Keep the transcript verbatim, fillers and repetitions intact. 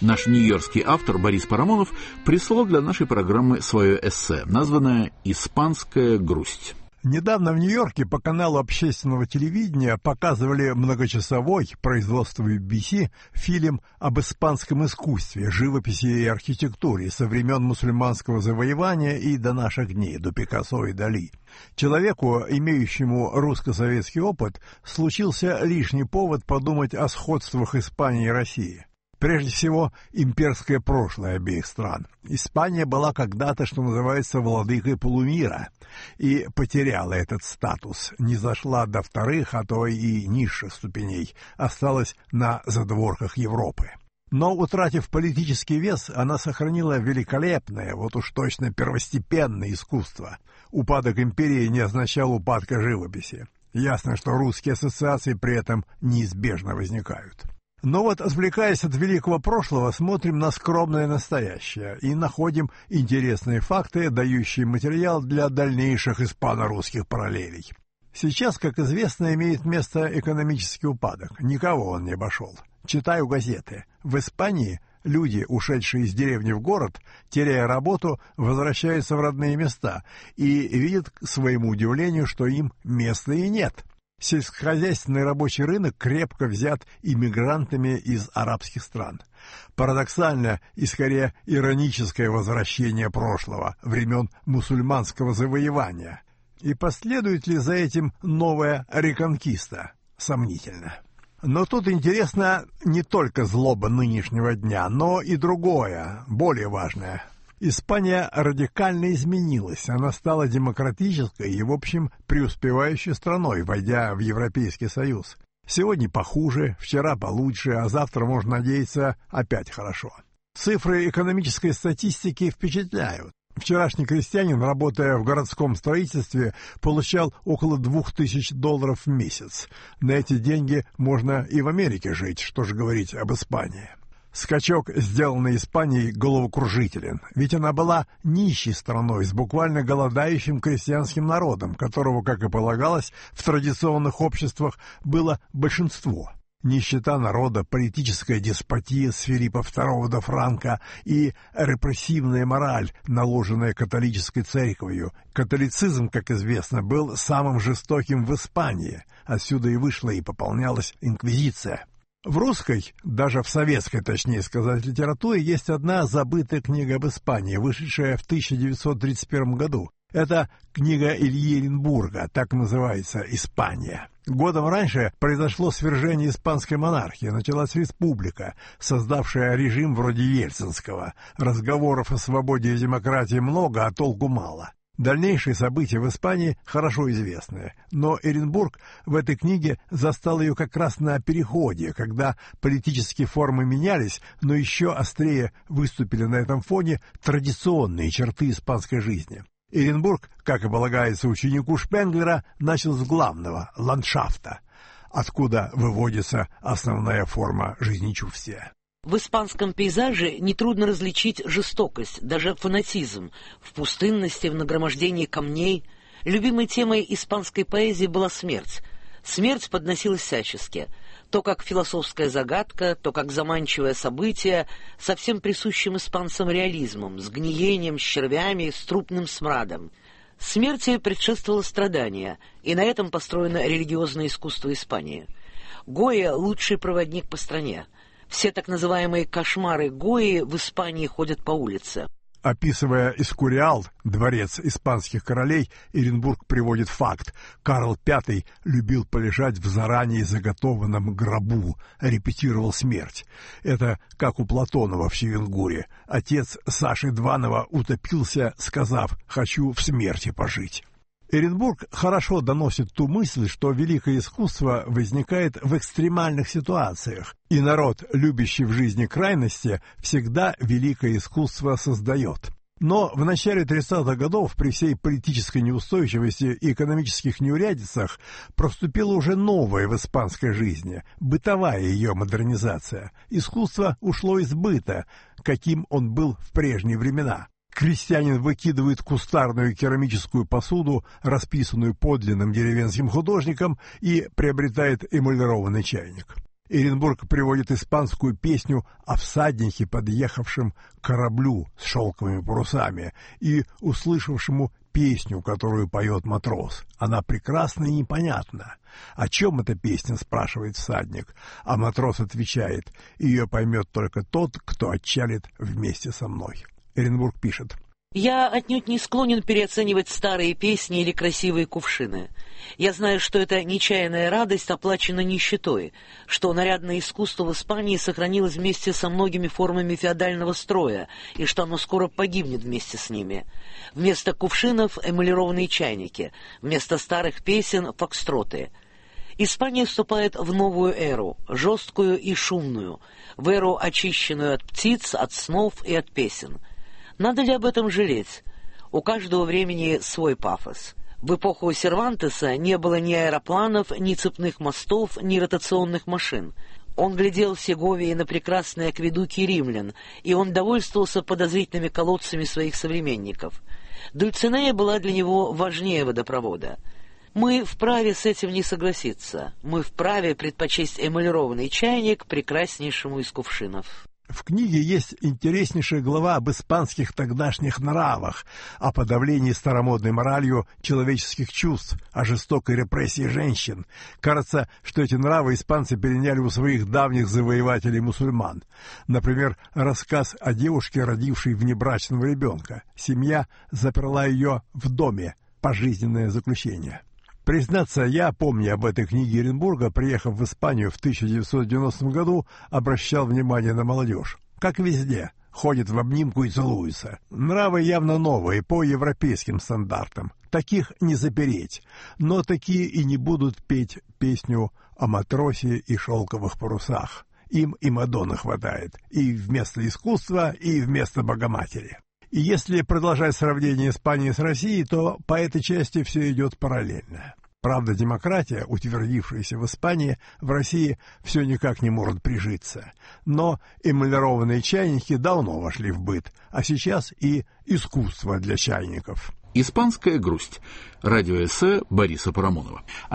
Наш нью-йоркский автор Борис Парамонов прислал для нашей программы свое эссе, названное «Испанская грусть». Недавно в Нью-Йорке по каналу общественного телевидения показывали многочасовой производства би би си фильм об испанском искусстве, живописи и архитектуре со времен мусульманского завоевания и до наших дней, до Пикассо и Дали. Человеку, имеющему русско-советский опыт, случился лишний повод подумать о сходствах Испании и России. Прежде всего, имперское прошлое обеих стран. Испания была когда-то, что называется, владыкой полумира, и потеряла этот статус, не зашла до вторых, а то и низших ступеней, осталась на задворках Европы. Но, утратив политический вес, она сохранила великолепное, вот уж точно первостепенное искусство. Упадок империи не означал упадка живописи. Ясно, что русские ассоциации при этом неизбежно возникают. Но вот, отвлекаясь от великого прошлого, смотрим на скромное настоящее и находим интересные факты, дающие материал для дальнейших испано-русских параллелей. Сейчас, как известно, имеет место экономический упадок. Никого он не обошел. Читаю газеты. В Испании люди, ушедшие из деревни в город, теряя работу, возвращаются в родные места и видят, к своему удивлению, что им места и нет. Сельскохозяйственный рабочий рынок крепко взят иммигрантами из арабских стран. Парадоксально и скорее ироническое возвращение прошлого, времен мусульманского завоевания. И последует ли за этим новая реконкиста? Сомнительно. Но тут интересно не только злоба нынешнего дня, но и другое, более важное. Испания радикально изменилась, она стала демократической и, в общем, преуспевающей страной, войдя в Европейский Союз. Сегодня похуже, вчера получше, а завтра, можно надеяться, опять хорошо. Цифры экономической статистики впечатляют. Вчерашний крестьянин, работая в городском строительстве, получал около двух тысяч долларов в месяц. На эти деньги можно и в Америке жить, что же говорить об Испании. Скачок, сделанный Испанией, головокружителен, ведь она была нищей страной с буквально голодающим крестьянским народом, которого, как и полагалось, в традиционных обществах было большинство. Нищета народа, политическая деспотия с Филиппа второго до Франко и репрессивная мораль, наложенная католической церковью. Католицизм, как известно, был самым жестоким в Испании, отсюда и вышла и пополнялась инквизиция. В русской, даже в советской, точнее сказать, литературе есть одна забытая книга об Испании, вышедшая в тысяча девятьсот тридцать первом году. Это книга Ильи Эренбурга, так называется «Испания». Годом раньше произошло свержение испанской монархии, началась республика, создавшая режим вроде ельцинского. Разговоров о свободе и демократии много, а толку мало. Дальнейшие события в Испании хорошо известны, но Эренбург в этой книге застал ее как раз на переходе, когда политические формы менялись, но еще острее выступили на этом фоне традиционные черты испанской жизни. Эренбург, как и полагается ученику Шпенглера, начал с главного – ландшафта, откуда выводится основная форма жизнечувствия. В испанском пейзаже нетрудно различить жестокость, даже фанатизм, в пустынности, в нагромождении камней. Любимой темой испанской поэзии была смерть. Смерть подносилась всячески, то как философская загадка, то как заманчивое событие, со всем присущим испанцам реализмом, с гниением, с червями, с трупным смрадом. Смерти предшествовало страдание, и на этом построено религиозное искусство Испании. Гойя — лучший проводник по стране. Все так называемые кошмары Гойи в Испании ходят по улице. Описывая Эскориал, дворец испанских королей, Эренбург приводит факт. Карл Пятый любил полежать в заранее заготованном гробу, репетировал смерть. Это как у Платонова в Чевенгуре. Отец Саши Дванова утопился, сказав «хочу в смерти пожить». Эренбург хорошо доносит ту мысль, что великое искусство возникает в экстремальных ситуациях, и народ, любящий в жизни крайности, всегда великое искусство создает. Но в начале тридцатых годов, при всей политической неустойчивости и экономических неурядицах, проступила уже новая в испанской жизни, бытовая ее модернизация. Искусство ушло из быта, каким он был в прежние времена. Крестьянин выкидывает кустарную керамическую посуду, расписанную подлинным деревенским художником, и приобретает эмалированный чайник. Эренбург приводит испанскую песню о всаднике, подъехавшем к кораблю с шелковыми парусами и услышавшему песню, которую поет матрос. Она прекрасна и непонятна. «О чем эта песня?» — спрашивает всадник, а матрос отвечает: «Ее поймет только тот, кто отчалит вместе со мной». Эренбург пишет: «Я отнюдь не склонен переоценивать старые песни или красивые кувшины. Я знаю, что эта нечаянная радость оплачена нищетой, что нарядное искусство в Испании сохранилось вместе со многими формами феодального строя, и что оно скоро погибнет вместе с ними. Вместо кувшинов — эмалированные чайники, вместо старых песен — фокстроты. Испания вступает в новую эру, жесткую и шумную, в эру, очищенную от птиц, от снов и от песен. Надо ли об этом жалеть? У каждого времени свой пафос. В эпоху Сервантеса не было ни аэропланов, ни цепных мостов, ни ротационных машин. Он глядел в Сеговии на прекрасные акведуки римлян, и он довольствовался подозрительными колодцами своих современников. Дульцинея была для него важнее водопровода. Мы вправе с этим не согласиться. Мы вправе предпочесть эмалированный чайник прекраснейшему из кувшинов». В книге есть интереснейшая глава об испанских тогдашних нравах, о подавлении старомодной моралью человеческих чувств, о жестокой репрессии женщин. Кажется, что эти нравы испанцы переняли у своих давних завоевателей-мусульман. Например, рассказ о девушке, родившей внебрачного ребенка. Семья заперла ее в доме, пожизненное заключение. Признаться, я, помня об этой книге Эренбурга, приехав в Испанию в тысяча девятьсот девяностом году, обращал внимание на молодежь. Как везде, ходят в обнимку и целуются. Нравы явно новые, по европейским стандартам. Таких не запереть, но такие и не будут петь песню о матросе и шелковых парусах. Им и Мадонны хватает, и вместо искусства, и вместо Богоматери. И если продолжать сравнение Испании с Россией, то по этой части все идет параллельно. Правда, демократия, утвердившаяся в Испании, в России все никак не может прижиться. Но эмалированные чайники давно вошли в быт, а сейчас и искусство для чайников. Испанская грусть. Радиоэссе Бориса Парамонова.